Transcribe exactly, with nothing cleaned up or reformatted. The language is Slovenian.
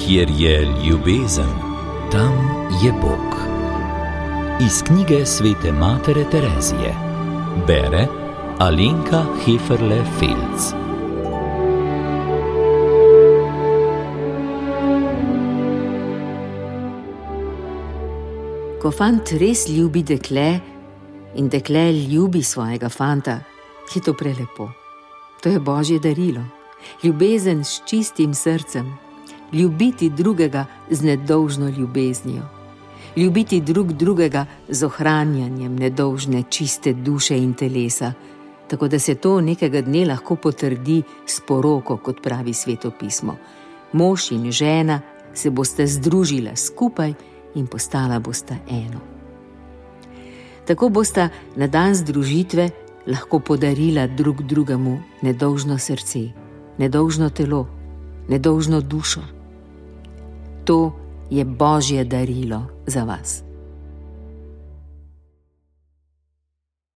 Kjer je ljubezen, tam je Bog. Iz knjige svete matere Terezije. Bere Alenka Heferle-Felc. Ko fant res ljubi dekle in dekle ljubi svojega fanta, je to prelepo. To je Božje darilo. Ljubezen s čistim srcem. Ljubiti drugega z nedolžno ljubeznijo. Ljubiti drug drugega z ohranjanjem nedolžne čiste duše in telesa, tako da se to nekega dne lahko potrdi s poroko, kot pravi Sveto pismo. Mož in žena se bosta združila skupaj in postala bosta eno. Tako bosta na dan združitve lahko podarila drug drugemu nedolžno srce, nedolžno telo, nedolžno dušo. To je Božje darilo za vas.